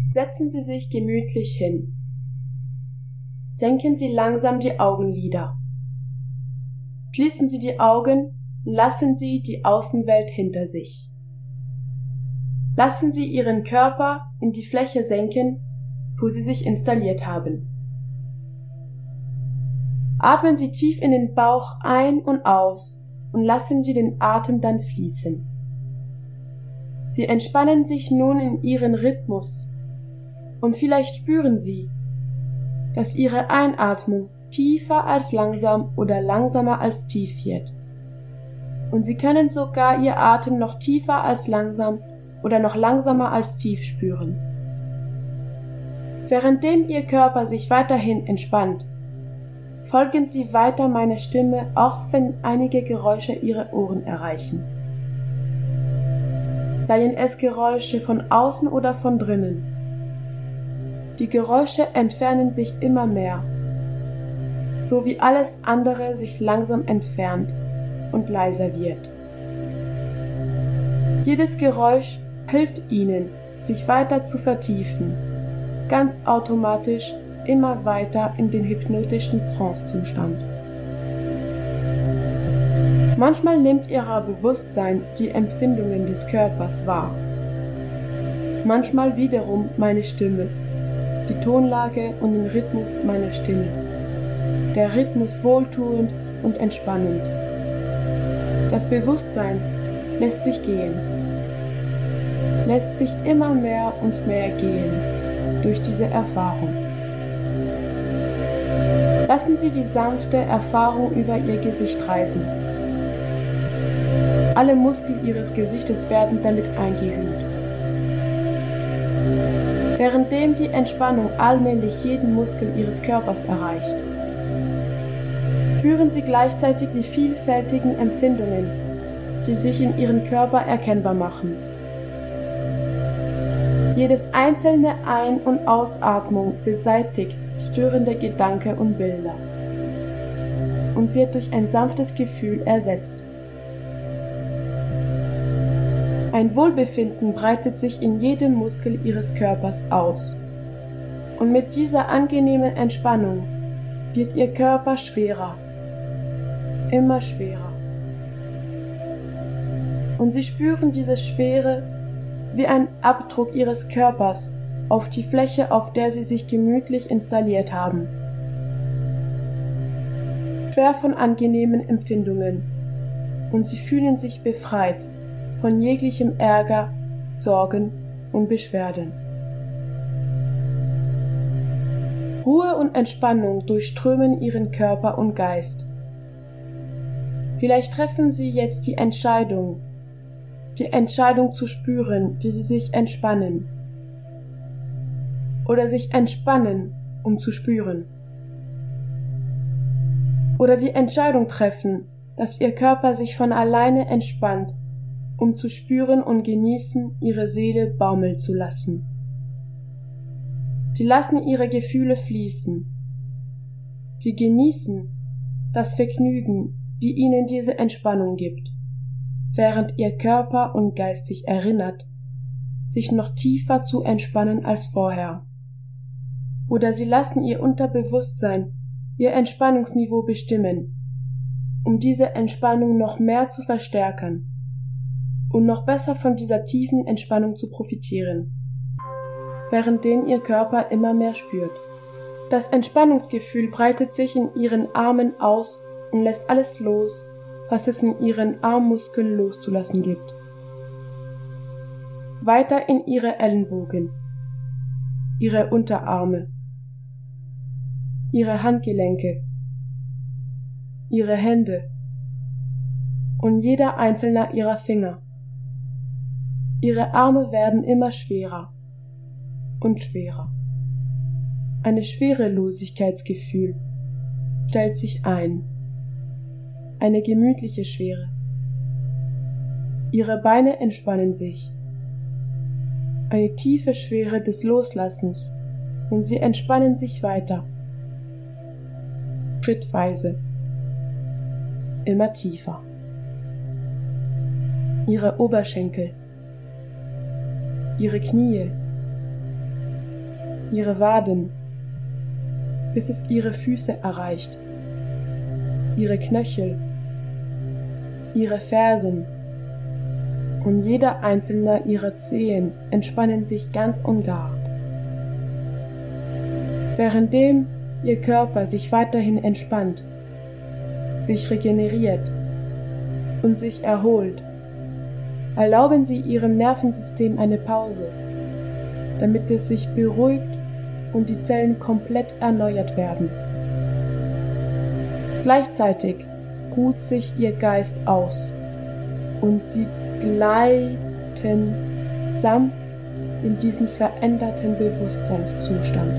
Setzen Sie sich gemütlich hin. Senken Sie langsam die Augenlider. Schließen Sie die Augen und lassen Sie die Außenwelt hinter sich. Lassen Sie Ihren Körper in die Fläche senken, wo Sie sich installiert haben. Atmen Sie tief in den Bauch ein und aus und lassen Sie den Atem dann fließen. Sie entspannen sich nun in Ihren Rhythmus und vielleicht spüren Sie, dass Ihre Einatmung tiefer als langsam oder langsamer als tief wird. Und Sie können sogar Ihr Atem noch tiefer als langsam oder noch langsamer als tief spüren. Währenddem Ihr Körper sich weiterhin entspannt, folgen Sie weiter meiner Stimme, auch wenn einige Geräusche Ihre Ohren erreichen. Seien es Geräusche von außen oder von drinnen. Die Geräusche entfernen sich immer mehr, so wie alles andere sich langsam entfernt und leiser wird. Jedes Geräusch hilft Ihnen, sich weiter zu vertiefen, ganz automatisch immer weiter in den hypnotischen Trancezustand. Manchmal nimmt Ihr Bewusstsein die Empfindungen des Körpers wahr. Manchmal wiederum meine Stimme, die Tonlage und den Rhythmus meiner Stimme. Der Rhythmus wohltuend und entspannend. Das Bewusstsein lässt sich gehen, lässt sich immer mehr und mehr gehen durch diese Erfahrung. Lassen Sie die sanfte Erfahrung über Ihr Gesicht reisen. Alle Muskeln Ihres Gesichtes werden damit eingehüllt. Währenddem die Entspannung allmählich jeden Muskel Ihres Körpers erreicht, spüren Sie gleichzeitig die vielfältigen Empfindungen, die sich in Ihrem Körper erkennbar machen. Jedes einzelne Ein- und Ausatmung beseitigt störende Gedanken und Bilder und wird durch ein sanftes Gefühl ersetzt. Ein Wohlbefinden breitet sich in jedem Muskel Ihres Körpers aus. Und mit dieser angenehmen Entspannung wird Ihr Körper schwerer, immer schwerer. Und Sie spüren diese Schwere wie ein Abdruck Ihres Körpers auf die Fläche, auf der Sie sich gemütlich installiert haben. Schwer von angenehmen Empfindungen. Und Sie fühlen sich befreit von jeglichem Ärger, Sorgen und Beschwerden. Ruhe und Entspannung durchströmen Ihren Körper und Geist. Vielleicht treffen Sie jetzt die Entscheidung zu spüren, wie Sie sich entspannen. Oder sich entspannen, um zu spüren. Oder die Entscheidung treffen, dass Ihr Körper sich von alleine entspannt, um zu spüren und genießen, Ihre Seele baumeln zu lassen. Sie lassen Ihre Gefühle fließen. Sie genießen das Vergnügen, die Ihnen diese Entspannung gibt, während Ihr Körper und Geist sich erinnert, sich noch tiefer zu entspannen als vorher. Oder Sie lassen Ihr Unterbewusstsein Ihr Entspannungsniveau bestimmen, um diese Entspannung noch mehr zu verstärken und noch besser von dieser tiefen Entspannung zu profitieren, währenddem Ihr Körper immer mehr spürt. Das Entspannungsgefühl breitet sich in Ihren Armen aus und lässt alles los, was es in Ihren Armmuskeln loszulassen gibt. Weiter in Ihre Ellenbogen, Ihre Unterarme, Ihre Handgelenke, Ihre Hände und jeder einzelne Ihrer Finger. Ihre Arme werden immer schwerer und schwerer. Ein Schwerelosigkeitsgefühl stellt sich ein. Eine gemütliche Schwere. Ihre Beine entspannen sich. Eine tiefe Schwere des Loslassens und sie entspannen sich weiter. Schrittweise. Immer tiefer. Ihre Oberschenkel. Ihre Knie, ihre Waden, bis es ihre Füße erreicht, ihre Knöchel, ihre Fersen, und jeder einzelne ihrer Zehen entspannen sich ganz und gar. Währenddem ihr Körper sich weiterhin entspannt, sich regeneriert und sich erholt, erlauben Sie Ihrem Nervensystem eine Pause, damit es sich beruhigt und die Zellen komplett erneuert werden. Gleichzeitig ruht sich Ihr Geist aus und Sie gleiten sanft in diesen veränderten Bewusstseinszustand.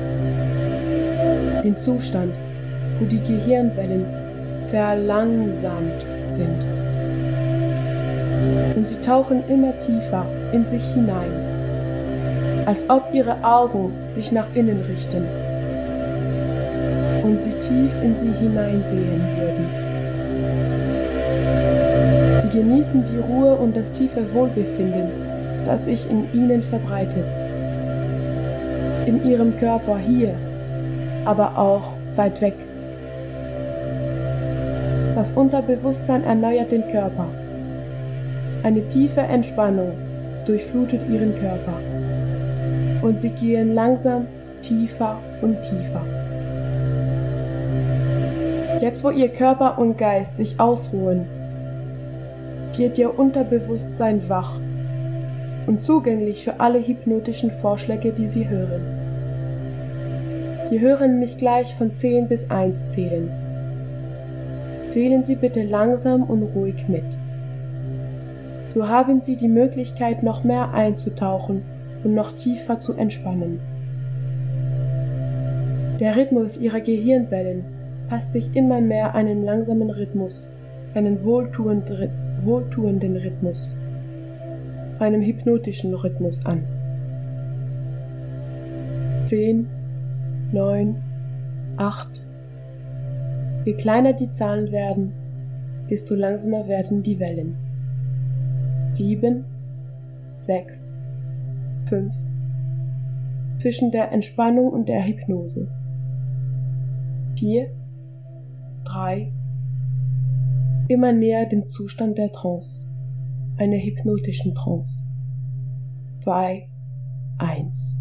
Den Zustand, wo die Gehirnwellen verlangsamt sind. Und Sie tauchen immer tiefer in sich hinein, als ob Ihre Augen sich nach innen richten und Sie tief in sie hineinsehen würden. Sie genießen die Ruhe und das tiefe Wohlbefinden, das sich in Ihnen verbreitet. In Ihrem Körper hier, aber auch weit weg. Das Unterbewusstsein erneuert den Körper. Eine tiefe Entspannung durchflutet Ihren Körper. Und Sie gehen langsam tiefer und tiefer. Jetzt, wo Ihr Körper und Geist sich ausruhen, wird Ihr Unterbewusstsein wach und zugänglich für alle hypnotischen Vorschläge, die Sie hören. Sie hören mich gleich von 10 bis 1 zählen. Zählen Sie bitte langsam und ruhig mit. So haben Sie die Möglichkeit, noch mehr einzutauchen und noch tiefer zu entspannen. Der Rhythmus Ihrer Gehirnwellen passt sich immer mehr einen langsamen Rhythmus, einen wohltuenden Rhythmus, einem hypnotischen Rhythmus an. 10, 9, 8. Je kleiner die Zahlen werden, desto langsamer werden die Wellen. 7, 6, 5. Zwischen der Entspannung und der Hypnose. 4, 3. Immer näher dem Zustand der Trance, einer hypnotischen Trance. 2, 1.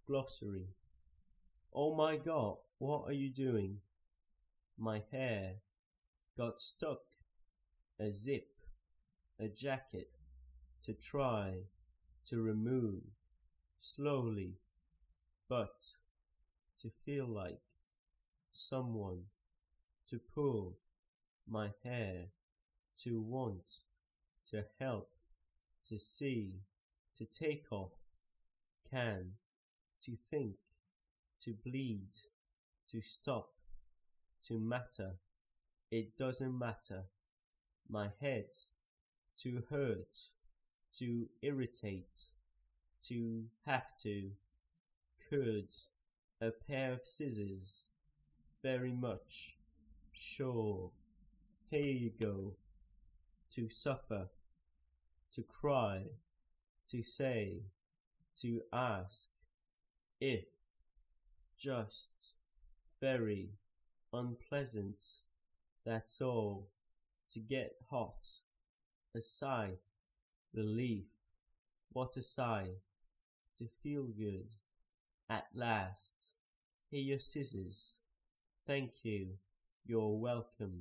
Glossary. Oh my God, what are you doing? My hair got stuck. A zip, a jacket. To try, to remove. Slowly, but to feel like someone. To pull my hair. To want, to help. To see, to take off. Can, to think. To bleed, to stop, to matter, it doesn't matter, my head, to hurt, to irritate, to have to, could, a pair of scissors, very much, sure, here you go, to suffer, to cry, to say, to ask, if, just, very, unpleasant, that's all, to get hot, a sigh, relief, what a sigh, to feel good, at last, here your scissors, thank you, you're welcome.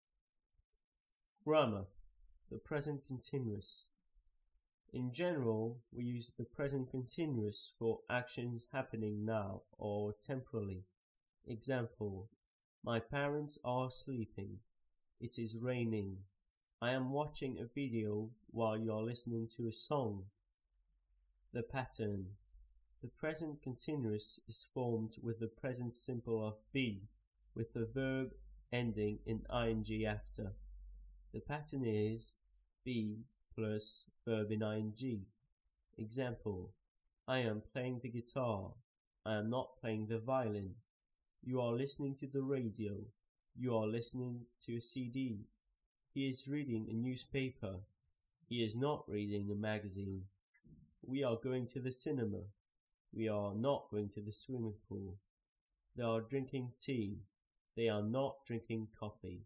Grammar, the present continuous. In general, we use the present continuous for actions happening now or temporally. Example, my parents are sleeping. It is raining. I am watching a video while you are listening to a song. The pattern. The present continuous is formed with the present simple of be, with the verb ending in ing after. The pattern is be plus verb in ing. Example, I am playing the guitar. I am not playing the violin. You are listening to the radio. You are listening to a CD. He is reading a newspaper. He is not reading a magazine. We are going to the cinema. We are not going to the swimming pool. They are drinking tea. They are not drinking coffee.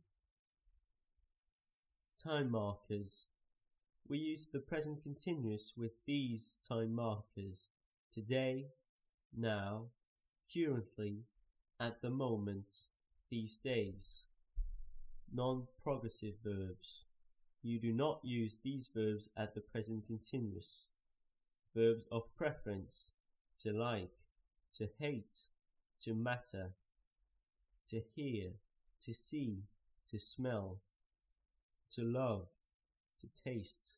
Time markers. We use the present continuous with these time markers: today, now, currently, at the moment, these days. Non-progressive verbs. You do not use these verbs at the present continuous. Verbs of preference: to like, to hate, to matter, to hear, to see, to smell, to love, to taste.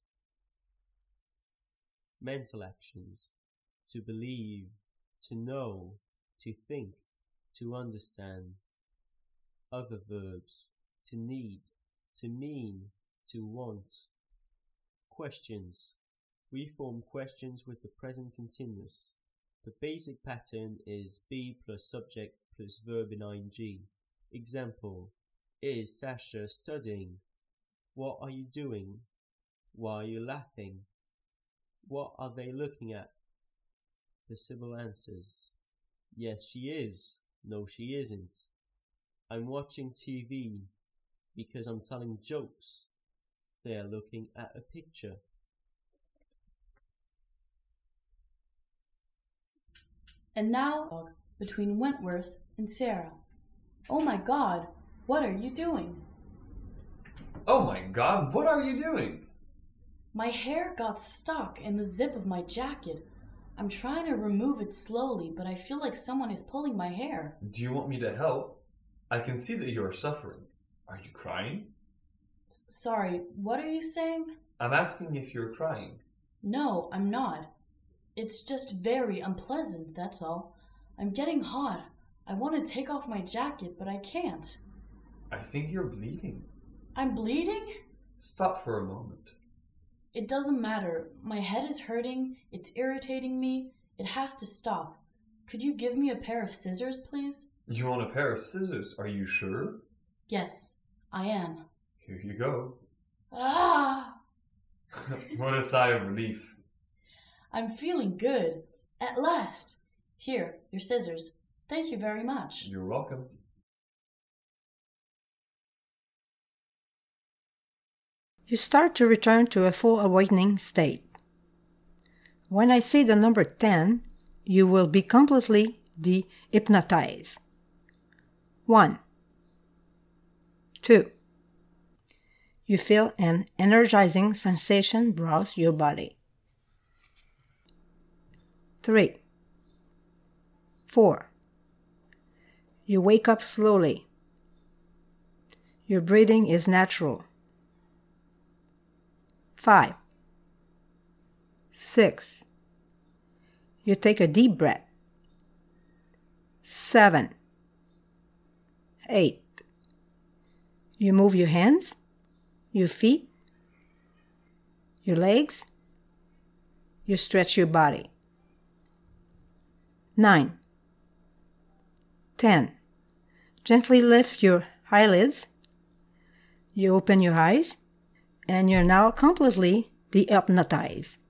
Mental actions: to believe, to know, to think, to understand. Other verbs: to need, to mean, to want. Questions. We form questions with the present continuous. The basic pattern is be plus subject plus verb in ing. Example, is Sasha studying? What are you doing? Why are you laughing? What are they looking at? The civil answers. Yes, she is. No, she isn't. I'm watching TV because I'm telling jokes. They are looking at a picture. And now, between Wentworth and Sarah. Oh my God, what are you doing? Oh my God, what are you doing? My hair got stuck in the zip of my jacket. I'm trying to remove it slowly, but I feel like someone is pulling my hair. Do you want me to help? I can see that you are suffering. Are you crying? Sorry, what are you saying? I'm asking if you're crying. No, I'm not. It's just very unpleasant, that's all. I'm getting hot. I want to take off my jacket, but I can't. I think you're bleeding. I'm bleeding? Stop for a moment. It doesn't matter. My head is hurting. It's irritating me. It has to stop. Could you give me a pair of scissors, please? You want a pair of scissors, are you sure? Yes, I am. Here you go. Ah! What a sigh of relief. I'm feeling good. At last. Here, your scissors. Thank you very much. You're welcome. You start to return to a full awakening state. When I say the number 10, you will be completely de-hypnotized. 1. 2. You feel an energizing sensation browse your body. 3. 4. You wake up slowly. Your breathing is natural. 5. 6. You take a deep breath. 7. 8. You move your hands, your feet, your legs. You stretch your body. 9. 10. Gently lift your eyelids. You open your eyes, and you're now completely de-hypnotized.